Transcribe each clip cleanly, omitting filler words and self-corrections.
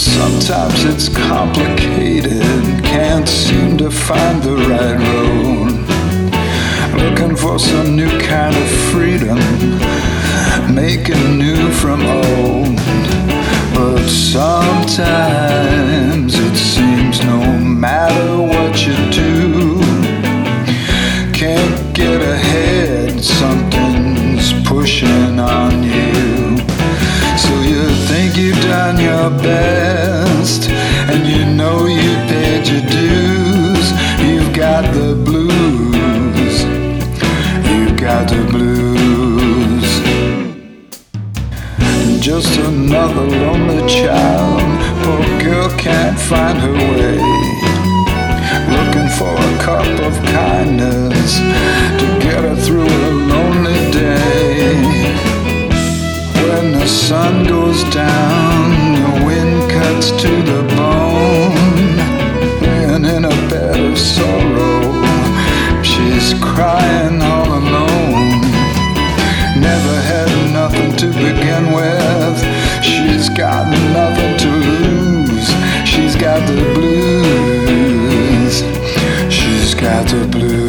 Sometimes it's complicated, can't seem to find the right road. Looking for some new kind of freedom, making new from old. But sometimes it seems no matter what you do, can't get ahead, something's pushing on you. So you think you've done your best, and you know you paid your dues. You've got the blues, you've got the blues. Just another lonely child, poor girl can't find her way, looking for a cup of kindness to get her through a lonely day. When the sun goes down, the wind cuts to the bone, and in a bed of sorrow, she's crying all alone. Never had nothing to begin with, she's got nothing to lose. She's got the blues, she's got the blues.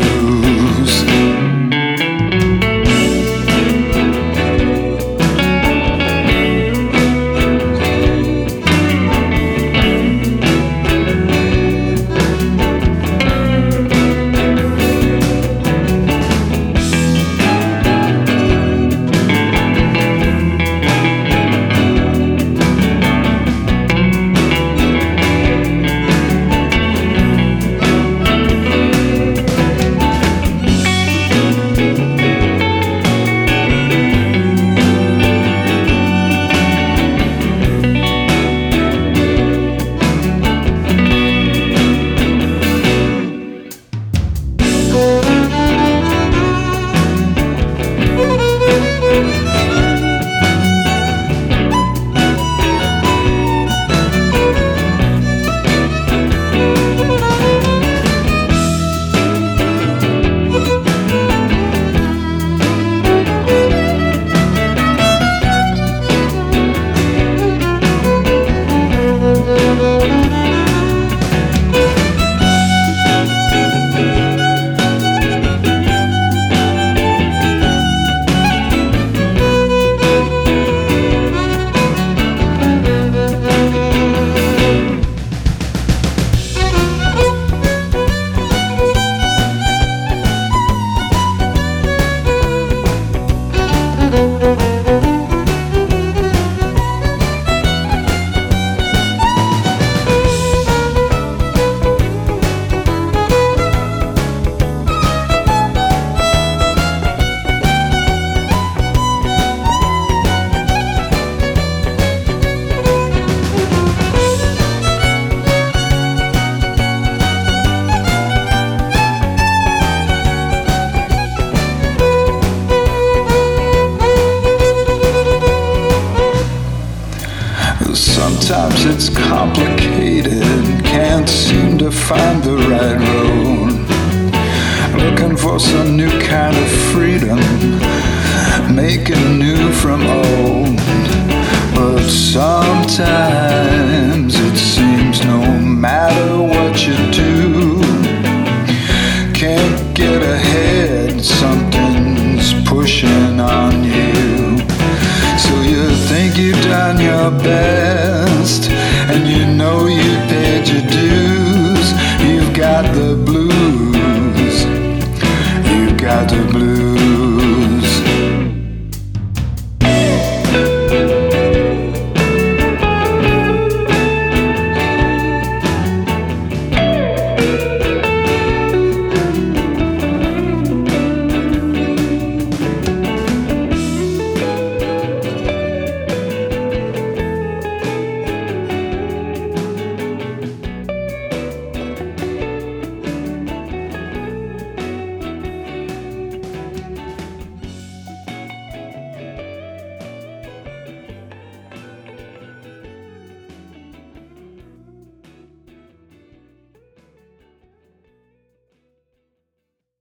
Sometimes it's complicated, can't seem to find the right road. Looking for some new kind of freedom, making new from old. But sometimes it seems no matter what you do, can't get ahead, something's pushing on you. So you think you've done your best,